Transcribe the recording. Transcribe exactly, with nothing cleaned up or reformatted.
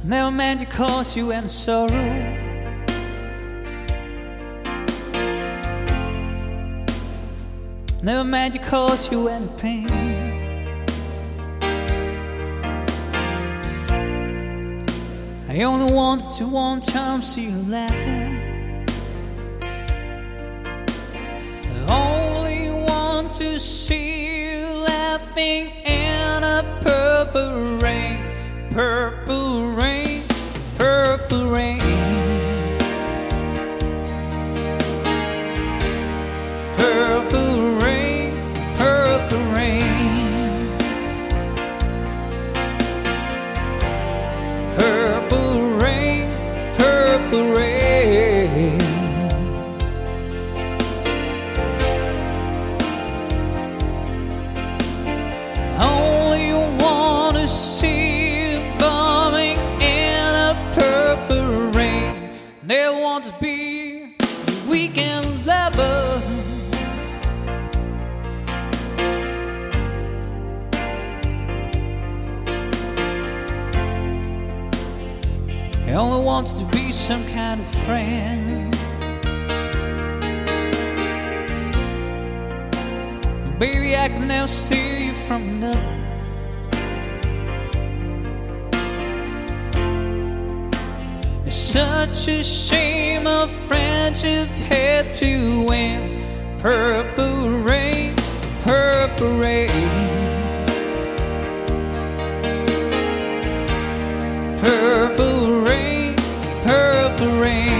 never meant to cause you any sorrow. Never meant to cause you any pain. I only wanted to one time see you laughing. I only want to see you laughing in a purple rain. Purple rain, purple rain. Purple rain, purple rain. Purple rain, purple rain. I only want to see you bumming in a purple rain. Never want to be a weekend lover. I only wanted to be some kind of friend. Baby, I can never steal you from another. It's such a shame a friendship had to end. Purple rain, purple rain. Purple rain, purple rain.